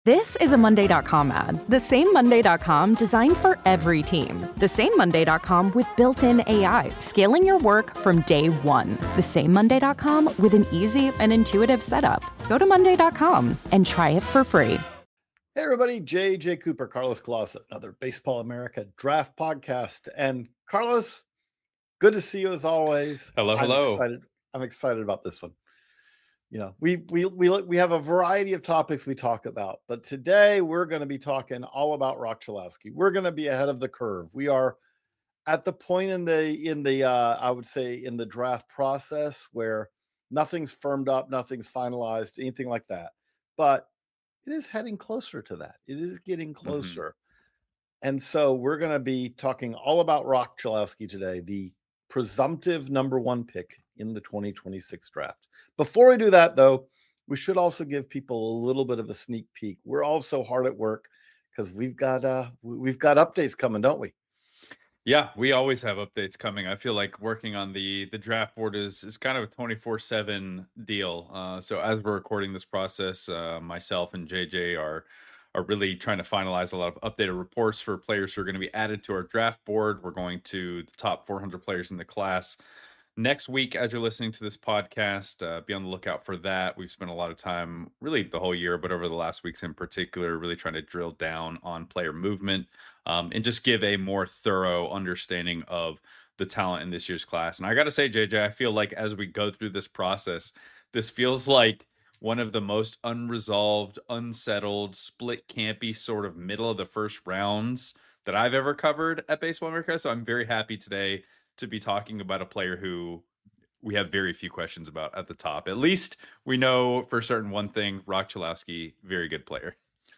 This is a Monday.com ad. The same Monday.com designed for every team. The same Monday.com with built-in AI, scaling your work from day one. The same Monday.com with an easy and intuitive setup. Go to Monday.com and try it for free. Hey everybody, J.J. Cooper, Carlos Colasa, another Baseball America draft podcast. And Carlos, good to see you as always. Hello. I'm excited about this one. You know, we have a variety of topics we talk about, but today we're going to be talking all about Rock Chalowski. We're going to be ahead of the curve. We are at the point in the I would say in the draft process where nothing's firmed up, nothing's finalized, anything like that. But it is heading closer to that. It is getting closer. And so we're going to be talking all about Rock Chalowski today, the presumptive number one pick in the 2026 draft. Before we do that, though, we should also give people a little bit of a sneak peek. We're also hard at work because we've got updates coming, don't we? Yeah, we always have updates coming. I feel like working on the draft board is kind of a 24/7 deal. So as we're recording this process, myself and JJ are really trying to finalize a lot of updated reports for players who are going to be added to our draft board. We're going to the top 400 players in the class next week. As you're listening to this podcast, be on the lookout for that. We've spent a lot of time, really the whole year, but over the last weeks in particular, really trying to drill down on player movement and just give a more thorough understanding of the talent in this year's class. And I got to say, JJ, I feel like as we go through this process, this feels like one of the most unresolved, unsettled, split campy sort of middle of the first rounds that I've ever covered at Baseball America. So I'm very happy today to be talking about a player who we have very few questions about at the top. At least we know for certain one thing: Rock Chalowski, very good player.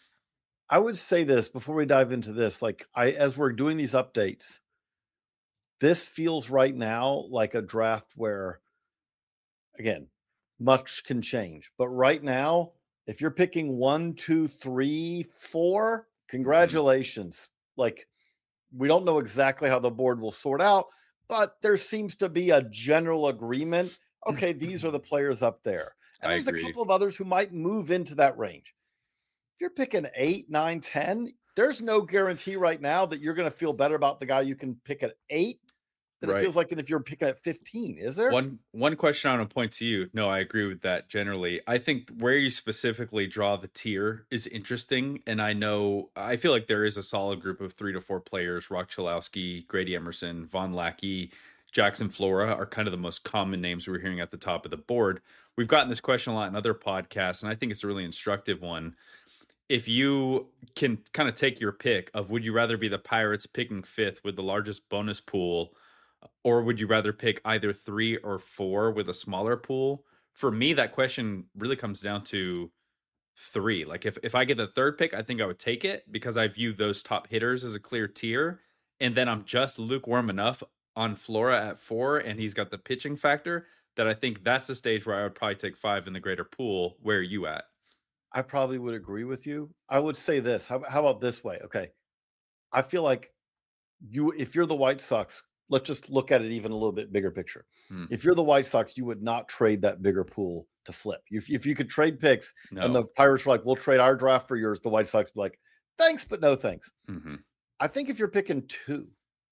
I would say this before we dive into this, as we're doing these updates, this feels right now like a draft where, again, much can change. But right now, if you're picking 1, 2, 3, 4, congratulations. Like, we don't know exactly how the board will sort out, but there seems to be a general agreement. Okay, these are the players up there. And there's a couple of others who might move into that range. If you're picking 8, 9, 10, there's no guarantee right now that you're going to feel better about the guy you can pick at 8 than it feels like if you're picking at 15. Is there? One question I want to point to you. No, I agree with that generally. I think where you specifically draw the tier is interesting. And I feel like there is a solid group of 3 to 4 players. Rock Chalowski, Grady Emerson, Von Lackey, Jackson Flora are kind of the most common names we're hearing at the top of the board. We've gotten this question a lot in other podcasts, and I think it's a really instructive one. If you can kind of take your pick of, would you rather be the Pirates picking 5th with the largest bonus pool, or would you rather pick either 3 or 4 with a smaller pool? For me, that question really comes down to 3. Like if I get the 3rd pick, I think I would take it because I view those top hitters as a clear tier. And then I'm just lukewarm enough on Flora at 4, and he's got the pitching factor that I think that's the stage where I would probably take 5 in the greater pool. Where are you at? I probably would agree with you. I would say this. How about this way? Okay. I feel like if you're the White Sox, let's just look at it even a little bit bigger picture. If you're the White Sox, you would not trade that bigger pool to flip. If you could trade picks and the Pirates were like, we'll trade our draft for yours, the White Sox would be like, thanks, but no thanks. I think if you're picking 2,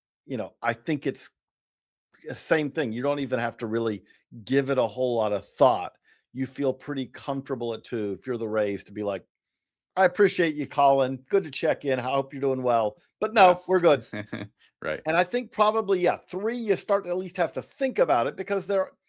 I think it's the same thing. You don't even have to really give it a whole lot of thought. You feel pretty comfortable at 2 if you're the Rays to be like, I appreciate you calling. Good to check in. I hope you're doing well. But no, we're good. Right. And I think probably, 3, you start to at least have to think about it because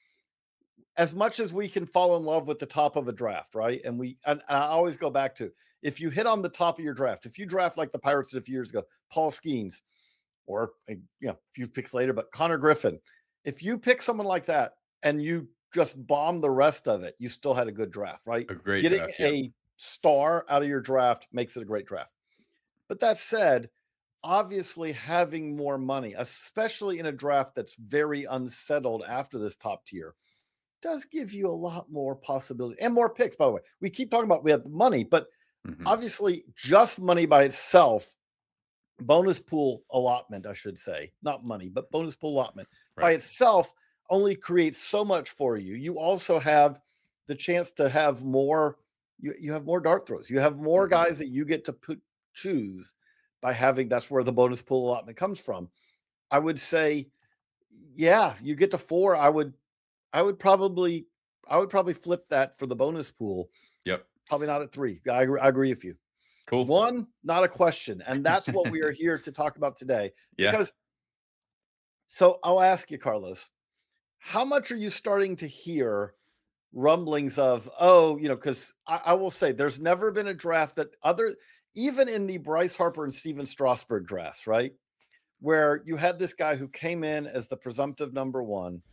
as much as we can fall in love with the top of a draft, right? And I always go back to, if you hit on the top of your draft, if you draft like the Pirates did a few years ago, Paul Skeens, or a few picks later, but Connor Griffin, if you pick someone like that and you just bomb the rest of it, you still had a good draft, right? A great Getting draft, a star out of your draft makes it a great draft. But that said, obviously having more money, especially in a draft that's very unsettled after this top tier, does give you a lot more possibility and more picks. By the way, we keep talking about we have money, but obviously just money by itself, bonus pool allotment, I should say, not money, but bonus pool allotment by itself only creates so much for you. You also have the chance to have more you have more dart throws. You have more guys that you get to choose by having. That's where the bonus pool allotment comes from. I would say, yeah, you get to 4. I would probably flip that for the bonus pool. Yep. Probably not at 3. I agree with you. Cool. 1, not a question. And that's what we are here to talk about today. Because, so I'll ask you, Carlos, how much are you starting to hear rumblings of, because I will say there's never been a draft that even in the Bryce Harper and Steven Strasburg drafts, right? Where you had this guy who came in as the presumptive number 1,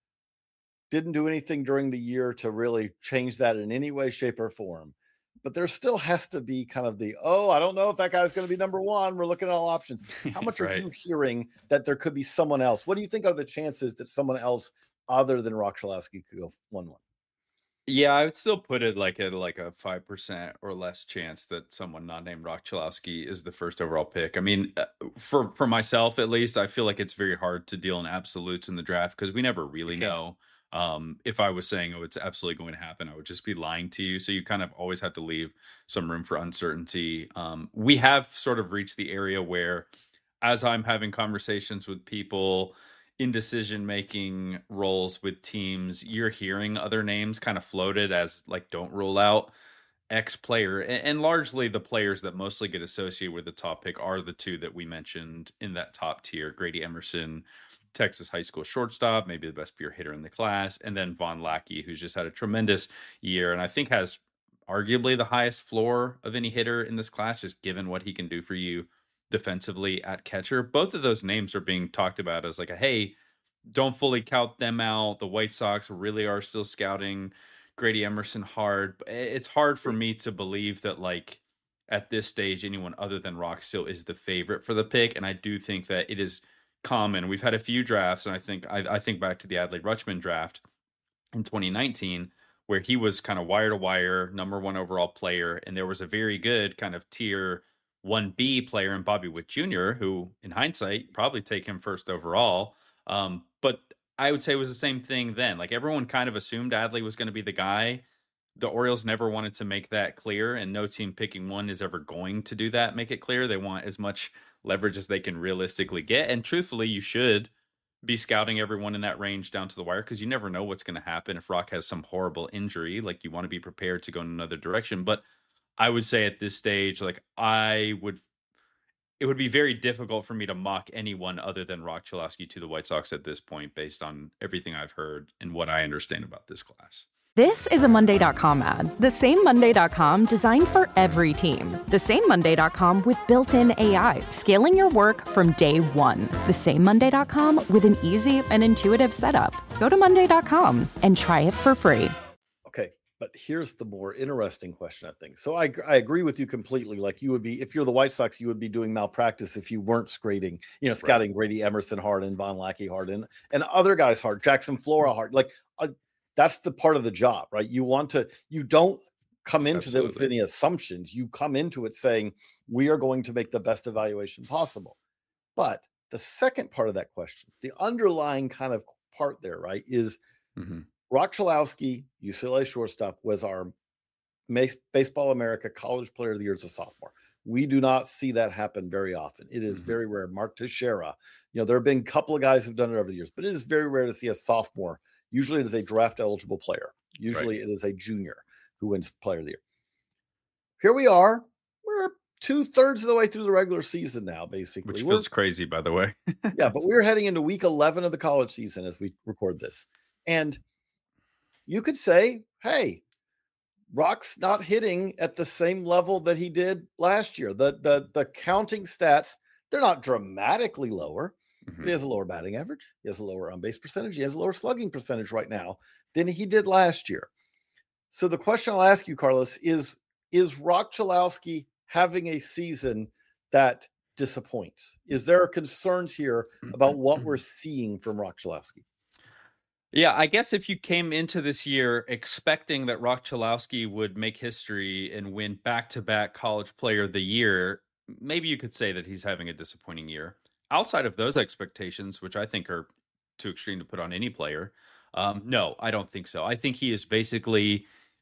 didn't do anything during the year to really change that in any way, shape, or form. But there still has to be kind of I don't know if that guy's going to be number 1. We're looking at all options. How much are you hearing that there could be someone else? What do you think are the chances that someone else other than Rock Chalowski could go 1-1? Yeah, I would still put it at a 5% or less chance that someone not named Rock Chalowski is the first overall pick. I mean, for myself at least, I feel like it's very hard to deal in absolutes in the draft because we never really know. If I was saying, it's absolutely going to happen, I would just be lying to you. So you kind of always have to leave some room for uncertainty. We have sort of reached the area where, as I'm having conversations with people in decision-making roles with teams, you're hearing other names kind of floated as don't rule out X player. And largely the players that mostly get associated with the top pick are the 2 that we mentioned in that top tier: Grady Emerson, Texas high school shortstop, maybe the best pure hitter in the class, and then Von Lackey, who's just had a tremendous year and I think has arguably the highest floor of any hitter in this class, just given what he can do for you defensively at catcher. Both of those names are being talked about as hey, don't fully count them out. The White Sox really are still scouting Grady Emerson hard. It's hard for me to believe that at this stage, anyone other than Rock still is the favorite for the pick. And I do think that it is common. We've had a few drafts, and I think back to the Adley Rutschman draft in 2019, where he was kind of wire to wire, number 1 overall player. And there was a very good kind of tier 1B player in Bobby Witt Jr., who in hindsight, probably take him first overall. But I would say it was the same thing then. Everyone kind of assumed Adley was going to be the guy. The Orioles never wanted to make that clear, and no team picking 1 is ever going to do that, make it clear. They want as much leverage as they can realistically get. And truthfully, you should be scouting everyone in that range down to the wire because you never know what's going to happen if Rock has some horrible injury. You want to be prepared to go in another direction. But I would say at this stage, it would be very difficult for me to mock anyone other than Rock Chalowski to the White Sox at this point, based on everything I've heard and what I understand about this class. This is a Monday.com ad. The same Monday.com designed for every team. The same Monday.com with built-in AI, scaling your work from day 1. The same Monday.com with an easy and intuitive setup. Go to Monday.com and try it for free. Okay, but here's the more interesting question, I think. So I agree with you completely. You would be, if you're the White Sox, you would be doing malpractice if you weren't scouting Grady Emerson hard and Von Lackey hard and other guys hard, Jackson Flora hard. That's the part of the job, right? You don't come into it with any assumptions. You come into it saying, we are going to make the best evaluation possible. But the second part of that question, the underlying kind of part there, right, is Rock Chalowski, UCLA shortstop, was our Baseball America College Player of the Year as a sophomore. We do not see that happen very often. It is very rare. Mark Teixeira, there have been a couple of guys who've done it over the years, but it is very rare to see a sophomore. Usually it is a draft eligible player. Usually it is a junior who wins Player of the Year. Here we are. We're 2/3 of the way through the regular season now, basically. Which feels crazy, by the way. Yeah, but we're heading into week 11 of the college season as we record this. And you could say, hey, Rock's not hitting at the same level that he did last year. The counting stats, they're not dramatically lower. But he has a lower batting average. He has a lower on-base percentage. He has a lower slugging percentage right now than he did last year. So the question I'll ask you, Carlos, is Rock Chalowski having a season that disappoints? Is there concerns here about what we're seeing from Rock Chalowski? Yeah, I guess if you came into this year expecting that Rock Chalowski would make history and win back-to-back College Player of the Year, maybe you could say that he's having a disappointing year. Outside of those expectations, which I think are too extreme to put on any player, no, I don't think so. I think he is basically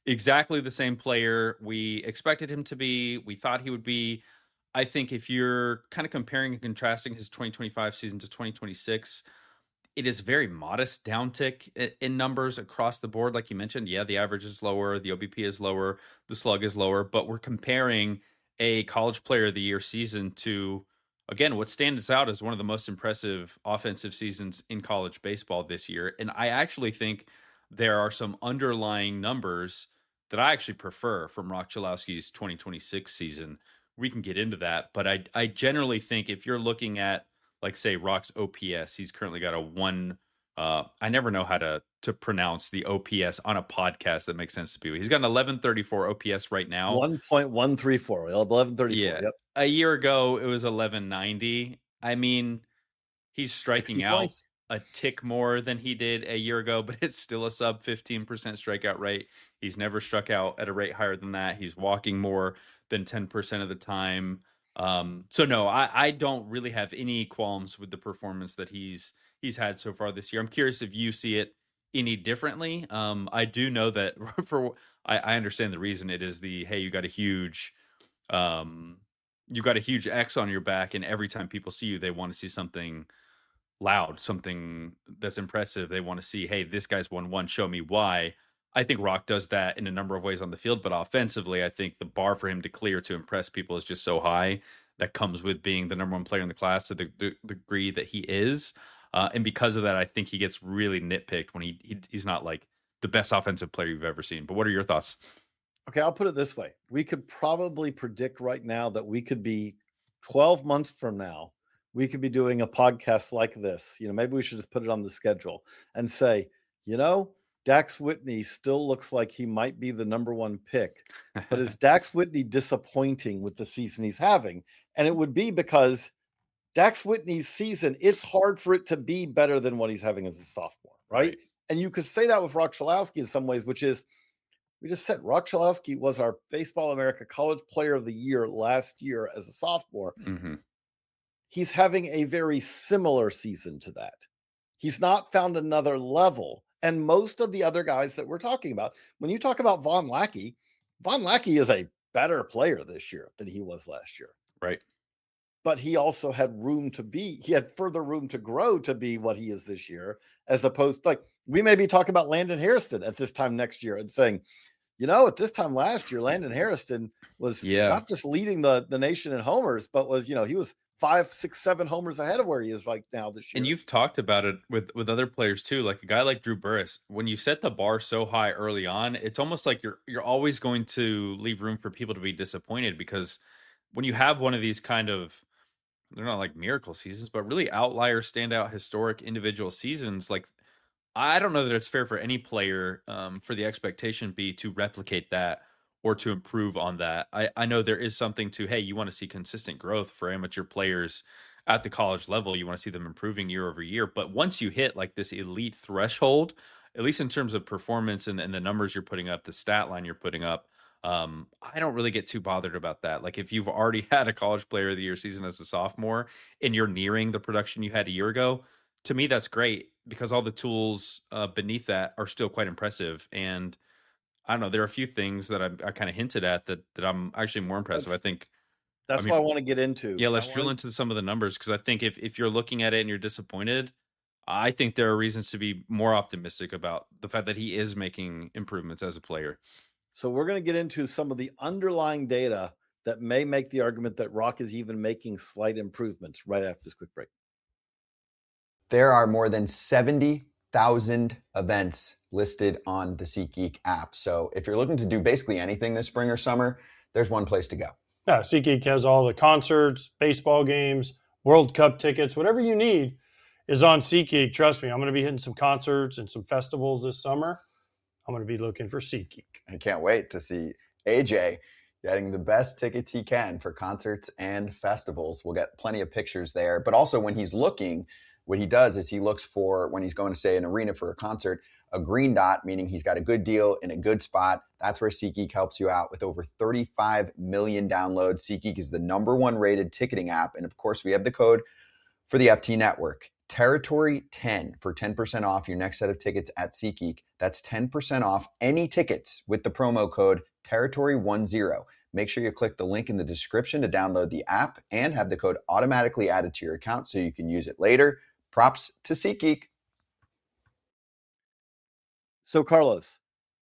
exactly the same player we expected him to be. We thought he would be. I think if you're kind of comparing and contrasting his 2025 season to 2026, it is very modest downtick in numbers across the board. Like you mentioned, yeah, the average is lower, the OBP is lower, the slug is lower, but we're comparing a college player of the year season to, again, what stands out as one of the most impressive offensive seasons in college baseball this year. And I actually think there are some underlying numbers that I actually prefer from Rock Chalowski's 2026 season. We can get into that, but I generally think if you're looking at, like, say, Rock's OPS, he's currently got a one. I never know how to pronounce the OPS on a podcast that makes sense to people. He's got an 1134 OPS right now. 1.134, 1134. Yeah. Yep. A year ago, it was 1190. I mean, he's striking out a tick more than he did a year ago, but it's still a sub 15% strikeout rate. He's never struck out at a rate higher than that. He's walking more than 10% of the time. So no, I don't really have any qualms with the performance that he's had so far this year. I'm curious if you see it any differently. I do know that I understand the reason. It is hey, you got a huge X on your back, and every time people see you, they want to see something loud, something that's impressive. They want to see, hey, this guy's won one, show me why. I think Rock does that in a number of ways on the field, but offensively, I think the bar for him to clear to impress people is just so high. That comes with being the number one player in the class to the degree that he is. And because of that, I think he gets really nitpicked when he's not like the best offensive player you've ever seen. But what are your thoughts? Okay, I'll put it this way. We could probably predict right now that we could be 12 months from now, we could be doing a podcast like this. Maybe we should just put it on the schedule and say, Dax Whitney still looks like he might be the number one pick, but is Dax Whitney disappointing with the season he's having? And it would be because Dax Whitney's season, it's hard for it to be better than what he's having as a sophomore, right? And you could say that with Rock Chalowski in some ways, which is, we just said Rock Chalowski was our Baseball America College Player of the Year last year as a sophomore. Mm-hmm. He's having a very similar season to that. He's not found another level. And most of the other guys that we're talking about, when you talk about Von Lackey is a better player this year than he was last year. Right. But he also had he had further room to grow to be what he is this year, as opposed to, like, we may be talking about Landon Hairston at this time next year and saying, at this time last year, Landon Hairston was not just leading the nation in homers, but was, he was 5, 6, 7 homers ahead of where he is right now this year. And you've talked about it with other players too, like a guy like Drew Burress. When you set the bar so high early on, it's almost like you're always going to leave room for people to be disappointed, because when you have one of these kind of, they're not like miracle seasons, but really outlier, standout, historic individual seasons, like, I don't know that it's fair for any player for the expectation be to replicate that or to improve on that. I know there is something to, hey, you want to see consistent growth for amateur players at the college level. You want to see them improving year over year. But once you hit like this elite threshold, at least in terms of performance and the numbers you're putting up, the stat line you're putting up, I don't really get too bothered about that. Like, if you've already had a College Player of the Year season as a sophomore and you're nearing the production you had a year ago, to me, that's great, because all the tools beneath that are still quite impressive. And I don't know, there are a few things that I kind of hinted at that I'm actually more impressive. That's what I want to get into. Yeah, let's drill into some of the numbers, because I think if you're looking at it and you're disappointed, I think there are reasons to be more optimistic about the fact that he is making improvements as a player. So we're going to get into some of the underlying data that may make the argument that Rock is even making slight improvements right after this quick break. There are more than 70,000 events listed on the SeatGeek app. So if you're looking to do basically anything this spring or summer, there's one place to go. Yeah, SeatGeek has all the concerts, baseball games, World Cup tickets, whatever you need is on SeatGeek. Trust me, I'm going to be hitting some concerts and some festivals this summer. I'm going to be looking for SeatGeek. I can't wait to see AJ getting the best tickets he can for concerts and festivals. We'll get plenty of pictures there. But also, when he's looking, what he does is he looks for, when he's going to, say, an arena for a concert, a green dot, meaning he's got a good deal in a good spot. That's where SeatGeek helps you out. With over 35 million downloads, SeatGeek is the #1 rated ticketing app. And of course, we have the code for the FT Network. Territory 10 for 10% off your next set of tickets at SeatGeek. That's 10% off any tickets with the promo code Territory10. Make sure you click the link in the description to download the app and have the code automatically added to your account so you can use it later. Props to SeatGeek. So, Carlos,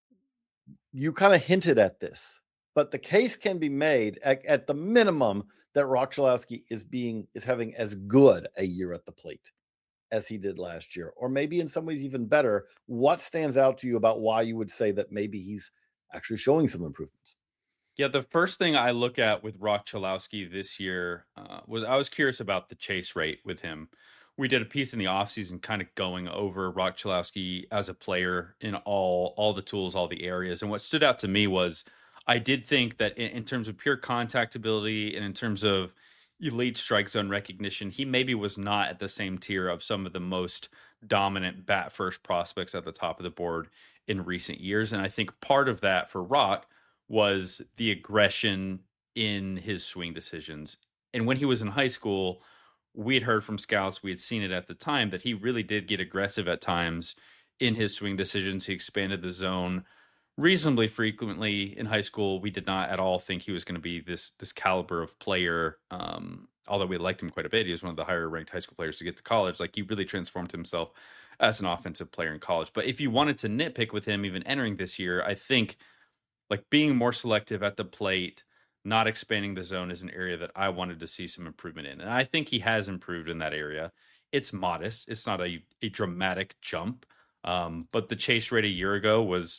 you kind of hinted at this, but the case can be made at the minimum that Rock Chalowski is having as good a year at the plate as he did last year, or maybe in some ways even better. What stands out to you about why you would say that maybe he's actually showing some improvements? Yeah, the first thing I look at with Rock Chalowski this year was I was curious about the chase rate with him. We did a piece in the offseason kind of going over Rock Chalowski as a player in all the tools, all the areas. And what stood out to me was I did think that in terms of pure contact ability and in terms of elite strike zone recognition, he maybe was not at the same tier of some of the most dominant bat first prospects at the top of the board in recent years. And I think part of that for Rock was the aggression in his swing decisions. And when he was in high school, we had heard from scouts, we had seen it at the time, that he really did get aggressive at times in his swing decisions. He expanded the zone reasonably frequently in high school. We did not at all think he was going to be this caliber of player. Although we liked him quite a bit, he was one of the higher ranked high school players to get to college. Like, he really transformed himself as an offensive player in college. But if you wanted to nitpick with him even entering this year, I think like being more selective at the plate, not expanding the zone is an area that I wanted to see some improvement in. And I think he has improved in that area. It's modest. It's not a dramatic jump. But the chase rate a year ago was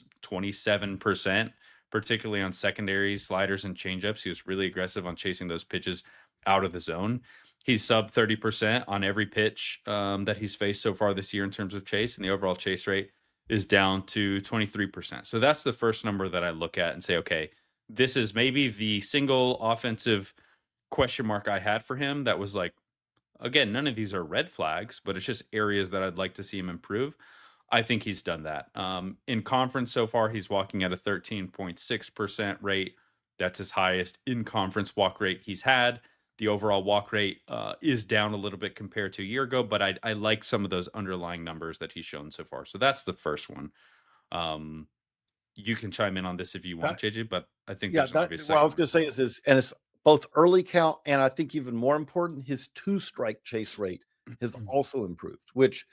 27%, particularly on secondaries, sliders, and changeups. He was really aggressive on chasing those pitches out of the zone. He's sub 30% on every pitch that he's faced so far this year in terms of chase, and the overall chase rate is down to 23%. So that's the first number that I look at and say, okay, this is maybe the single offensive question mark I had for him that was like, again, none of these are red flags, but it's just areas that I'd like to see him improve. I think he's done that. In conference so far, he's walking at a 13.6% rate. That's his highest in conference walk rate he's had. The overall walk rate is down a little bit compared to a year ago, but I like some of those underlying numbers that he's shown so far. So that's the first one. You can chime in on this if you want, JJ, but I think there's an obvious what I was going to say is and it's both early count and I think even more important, his 2-strike chase rate has also improved, which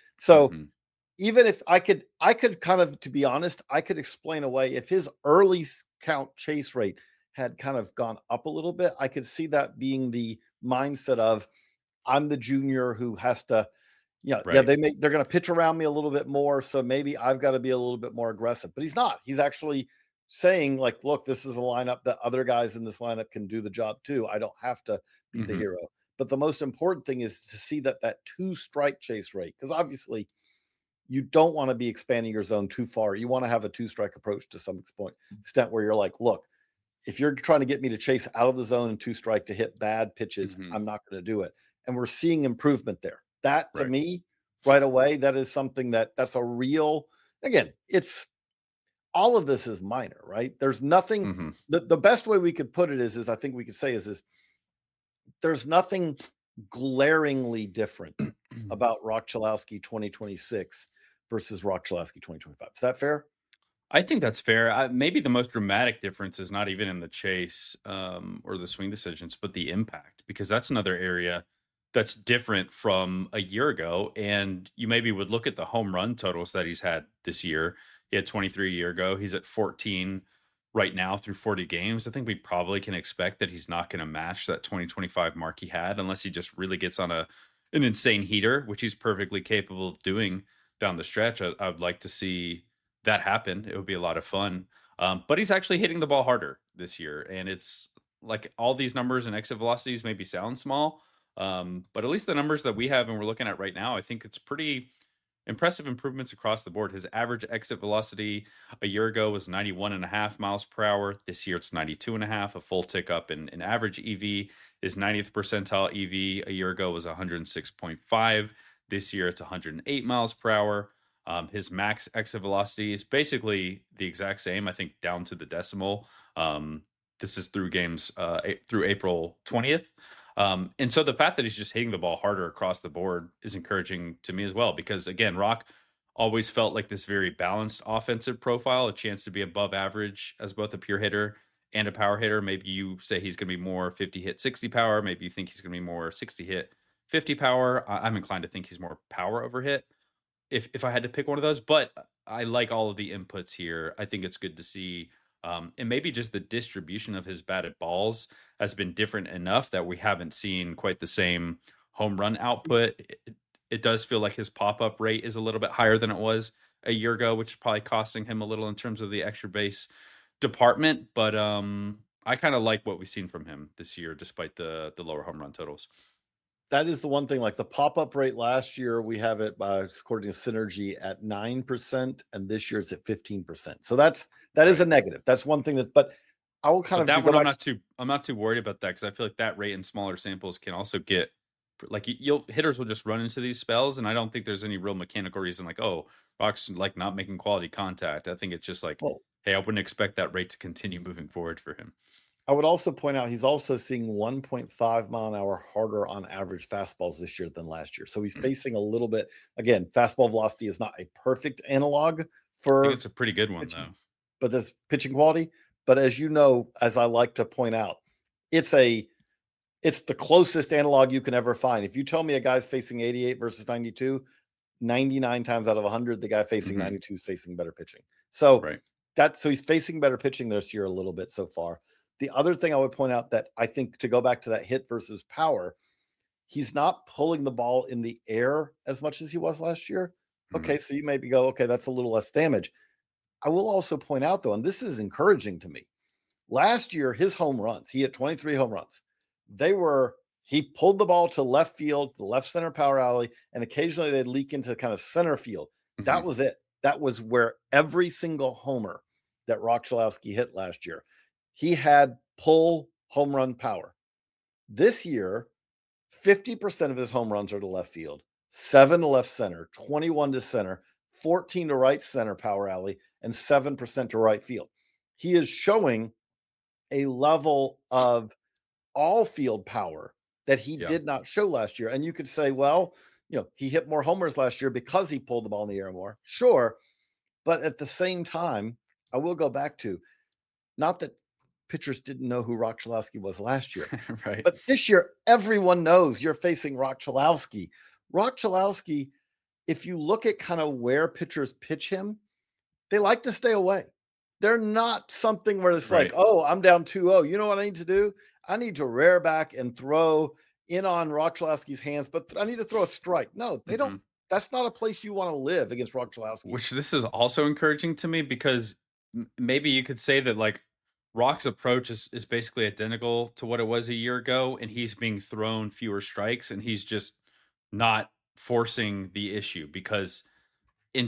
even if I could kind of, to be honest, I could explain away if his early count chase rate had kind of gone up a little bit, I could see that being the mindset of I'm the junior who has to, they're going to pitch around me a little bit more. So maybe I've got to be a little bit more aggressive, but he's not. He's actually saying like, look, this is a lineup that other guys in this lineup can do the job too. I don't have to be the hero. But the most important thing is to see that 2-strike chase rate, because obviously you don't want to be expanding your zone too far. You want to have a 2-strike approach to some extent where you're like, look, if you're trying to get me to chase out of the zone and 2-strike to hit bad pitches, I'm not going to do it. And we're seeing improvement there. That to me right away, that is something that's a real, again, it's all of this is minor, right? There's nothing, the best way we could put it is I think we could say is there's nothing glaringly different about Rock Chalowski 2026 versus Rock Chalowski 2025. Is that fair? I think that's fair. Maybe the most dramatic difference is not even in the chase or the swing decisions, but the impact, because that's another area that's different from a year ago. And you maybe would look at the home run totals that he's had this year. He had 23 a year ago. He's at 14 right now through 40 games. I think we probably can expect that he's not going to match that 2025 mark he had unless he just really gets on an insane heater, which he's perfectly capable of doing down the stretch. I would like to see that happen. It would be a lot of fun. But he's actually hitting the ball harder this year. And it's like all these numbers and exit velocities maybe sound small, but at least the numbers that we have and we're looking at right now, I think it's pretty impressive improvements across the board. His average exit velocity a year ago was 91.5 miles per hour. This year it's 92.5, a full tick up in average EV. His 90th percentile EV a year ago was 106.5. This year it's 108 miles per hour. His max exit velocity is basically the exact same, I think, down to the decimal. This is through games through April 20th. And so the fact that he's just hitting the ball harder across the board is encouraging to me as well, because again, Rock always felt like this very balanced offensive profile, a chance to be above average as both a pure hitter and a power hitter. Maybe you say he's going to be more 50 hit, 60 power. Maybe you think he's going to be more 60 hit, 50 power. I'm inclined to think he's more power over hit if I had to pick one of those. But I like all of the inputs here. I think it's good to see. And maybe just the distribution of his batted balls has been different enough that we haven't seen quite the same home run output. It does feel like his pop-up rate is a little bit higher than it was a year ago, which is probably costing him a little in terms of the extra base department. But I kind of like what we've seen from him this year, despite the lower home run totals. That is the one thing. Like the pop-up rate last year, we have it according to Synergy at 9%, and this year it's at 15%. So that is a negative. That's one thing that. But I will kind of that one. I'm not too worried about that, because I feel like that rate in smaller samples can also get like hitters will just run into these spells, and I don't think there's any real mechanical reason like, oh, Rock's like not making quality contact. I think it's just like, hey, I wouldn't expect that rate to continue moving forward for him. I would also point out he's also seeing 1.5 mile an hour harder on average fastballs this year than last year. So he's facing a little bit, again, fastball velocity is not a perfect analog for. I think it's a pretty good one pitching, though. But this pitching quality. But as you know, as I like to point out, it's the closest analog you can ever find. If you tell me a guy's facing 88 versus 92, 99 times out of 100, the guy facing 92 is facing better pitching. So so he's facing better pitching this year a little bit so far. The other thing I would point out that I think, to go back to that hit versus power, he's not pulling the ball in the air as much as he was last year. Okay, so you maybe go, okay, that's a little less damage. I will also point out, though, and this is encouraging to me, last year, his home runs, he hit 23 home runs. He pulled the ball to left field, the left center power alley, and occasionally they'd leak into kind of center field. That was it. That was where every single homer that Rock Chalowski hit last year, he had pull home run power. This year, 50% of his home runs are to left field, 7 to left center, 21 to center, 14 to right center power alley, and 7% to right field. He is showing a level of all field power that he did not show last year. And you could say, well, he hit more homers last year because he pulled the ball in the air more. Sure. But at the same time, I will go back to, not that pitchers didn't know who Rock Chalowski was last year. Right. But this year, everyone knows you're facing Rock Chalowski. Rock Chalowski, if you look at kind of where pitchers pitch him, they like to stay away. They're not something where it's like, oh, I'm down 2-0. You know what I need to do? I need to rear back and throw in on Rock Chalowski's hands, but I need to throw a strike. No, they don't. That's not a place you want to live against Rock Chalowski. Which this is also encouraging to me, because maybe you could say that like Rock's approach is basically identical to what it was a year ago, and he's being thrown fewer strikes, and he's just not forcing the issue, because in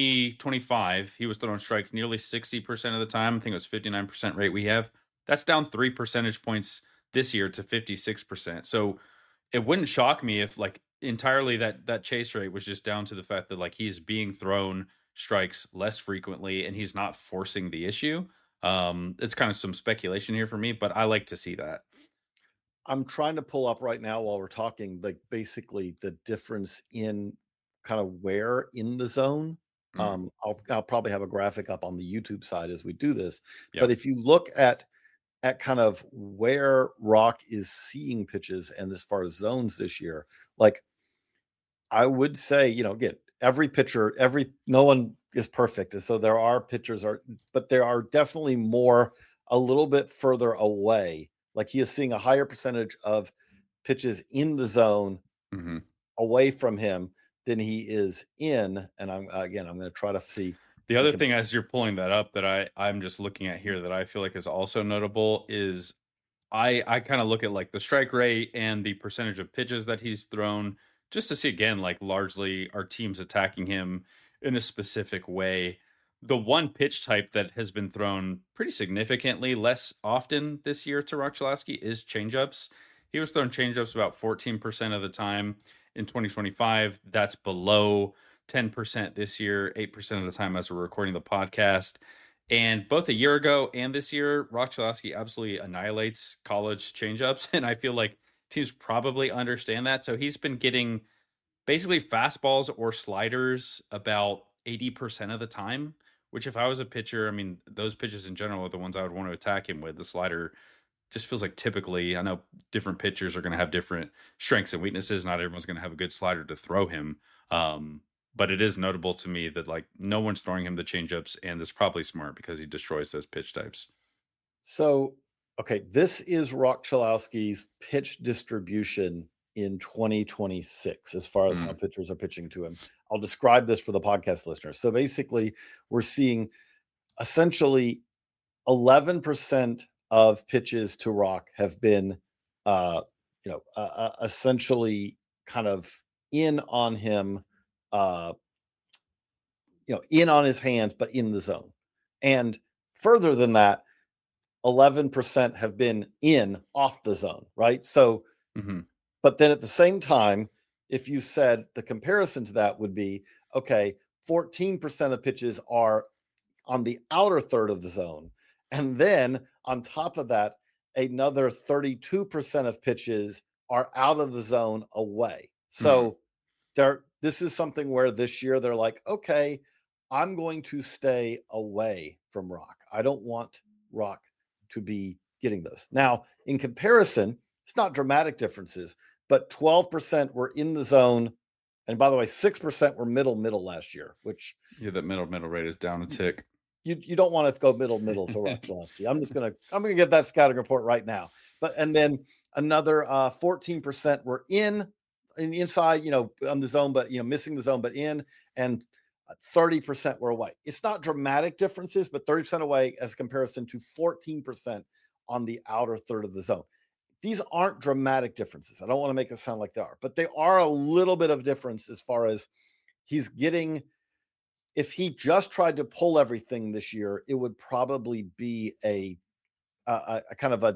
2025, he was throwing strikes nearly 60% of the time. I think it was 59% rate we have. That's down 3 percentage points this year to 56%. So it wouldn't shock me if like entirely that chase rate was just down to the fact that like he's being thrown strikes less frequently and he's not forcing the issue. It's kind of some speculation here for me, but I like to see that. I'm trying to pull up right now while we're talking, like basically the difference in kind of where in the zone. I'll probably have a graphic up on the YouTube side as we do this. But if you look at kind of where Rock is seeing pitches and as far as zones this year, like I would say, again, every pitcher, no one is perfect. And so there are pitchers but there are definitely more a little bit further away. Like he is seeing a higher percentage of pitches in the zone away from him than he is in. And I'm going to try to see. The other thing, as you're pulling that up, that I'm just looking at here that I feel like is also notable is I kind of look at like the strike rate and the percentage of pitches that he's thrown, just to see again, like largely our teams attacking him in a specific way. The one pitch type that has been thrown pretty significantly less often this year to Rock Chalowski is changeups. He was throwing changeups about 14% of the time in 2025. That's below 10% this year, 8% of the time as we're recording the podcast. And both a year ago and this year, Rock Chalowski absolutely annihilates college changeups. And I feel like teams probably understand that. So he's been getting basically fastballs or sliders about 80% of the time, which if I was a pitcher, I mean, those pitches in general are the ones I would want to attack him with. The slider just feels like typically, I know different pitchers are going to have different strengths and weaknesses. Not everyone's going to have a good slider to throw him. But it is notable to me that like no one's throwing him the changeups, and that's probably smart because he destroys those pitch types. So, okay, this is Rock Chalowski's pitch distribution in 2026 as far as how pitchers are pitching to him. I'll describe this for the podcast listeners. So basically, we're seeing essentially 11% of pitches to Rock have been, essentially kind of in on him, in on his hands, but in the zone. And further than that, 11% have been in off the zone, right? So, but then at the same time, if you said the comparison to that would be, okay, 14% of pitches are on the outer third of the zone. And then on top of that, another 32% of pitches are out of the zone away. So this is something where this year they're like, okay, I'm going to stay away from Rock. I don't want Rock to be getting those. Now, in comparison, it's not dramatic differences, but 12% were in the zone. And by the way, 6% were middle last year, which that middle rate is down a tick. You don't want to go middle to Rock Chalowski. I'm gonna get that scouting report right now. And then another 14% were inside, on the zone, but missing the zone, but in, and 30% were away. It's not dramatic differences, but 30% away as a comparison to 14% on the outer third of the zone. These aren't dramatic differences. I don't want to make it sound like they are, but they are a little bit of difference as far as he's getting. If he just tried to pull everything this year, it would probably be a kind of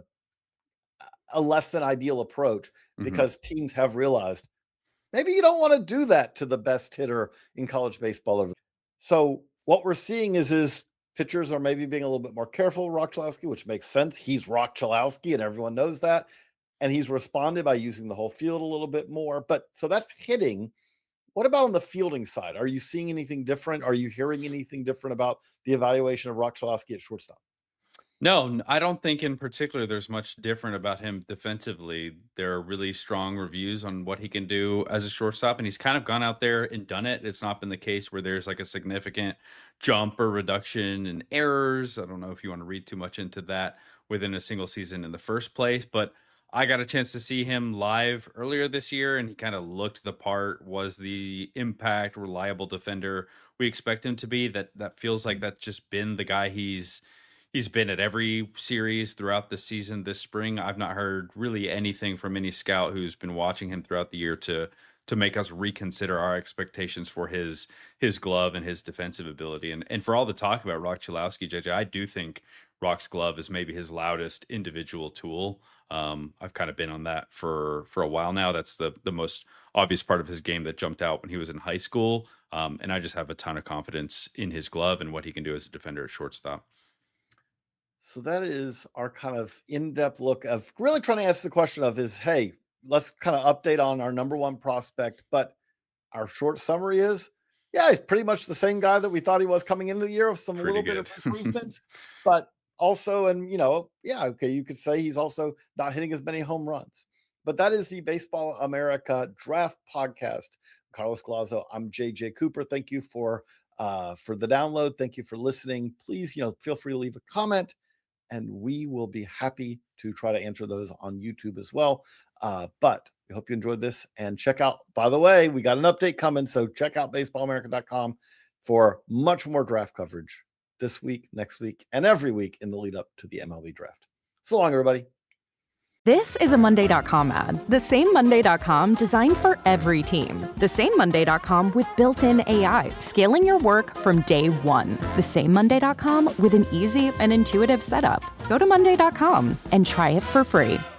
a less than ideal approach, because teams have realized maybe you don't want to do that to the best hitter in college baseball. So what we're seeing is pitchers are maybe being a little bit more careful with Rock Chalowski, which makes sense. He's Rock Chalowski and everyone knows that. And he's responded by using the whole field a little bit more. But so that's hitting. What about on the fielding side? Are you seeing anything different? Are you hearing anything different about the evaluation of Rock Chalowski at shortstop? No, I don't think in particular there's much different about him defensively. There are really strong reviews on what he can do as a shortstop, and he's kind of gone out there and done it. It's not been the case where there's like a significant jump or reduction in errors. I don't know if you want to read too much into that within a single season in the first place, but I got a chance to see him live earlier this year, and he kind of looked the part, was the impact, reliable defender we expect him to be. That feels like that's just been the guy he's been at every series throughout the season this spring. I've not heard really anything from any scout who's been watching him throughout the year to make us reconsider our expectations for his glove and his defensive ability. And for all the talk about Rock Chalowski, JJ, I do think Rock's glove is maybe his loudest individual tool. I've kind of been on that for a while now. That's the most obvious part of his game that jumped out when he was in high school. And I just have a ton of confidence in his glove and what he can do as a defender at shortstop. So that is our kind of in-depth look of really trying to ask the question of hey, let's kind of update on our number one prospect. But our short summary is, he's pretty much the same guy that we thought he was coming into the year, with some little bit of improvements, but also, you could say he's also not hitting as many home runs. But that is the Baseball America Draft Podcast. Carlos Collazo, I'm JJ Cooper. Thank you for the download. Thank you for listening. Please, feel free to leave a comment, and we will be happy to try to answer those on YouTube as well. But we hope you enjoyed this, and check out, by the way, we got an update coming. So check out baseballamerica.com for much more draft coverage this week, next week, and every week in the lead up to the MLB draft. So long, everybody. This is a Monday.com ad. The same Monday.com designed for every team. The same Monday.com with built-in AI, scaling your work from day one. The same Monday.com with an easy and intuitive setup. Go to Monday.com and try it for free.